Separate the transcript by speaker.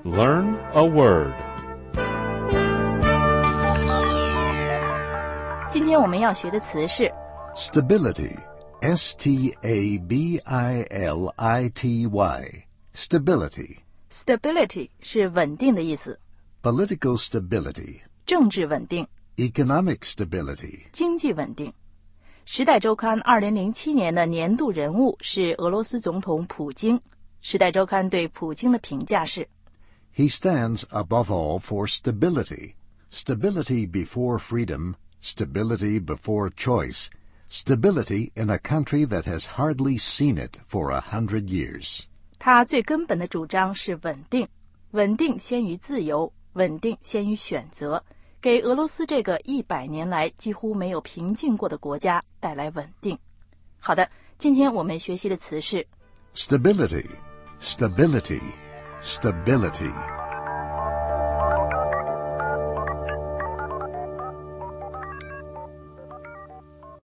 Speaker 1: Learn a word.
Speaker 2: 今天我们要学的词是
Speaker 3: Stability, S-T-A-B-I-L-I-T-Y, stability.
Speaker 2: Stability 是稳定的意思，
Speaker 3: Political stability,
Speaker 2: 政治稳定，
Speaker 3: economic stability.
Speaker 2: 经济稳定。时代周刊2007年的年度人物是俄罗斯总统普京。时代周刊对普京的评价是
Speaker 3: He stands above all for stability. Stability before freedom, stability before choice, stability in a country that has hardly seen it for 100 years.
Speaker 2: 他最根本的主张是稳定，稳定先于自由，稳定先于选择，给俄罗斯这个100年来几乎没有平静过的国家带来稳定。好的，今天我们学习的词是
Speaker 3: Stability, stability, stability.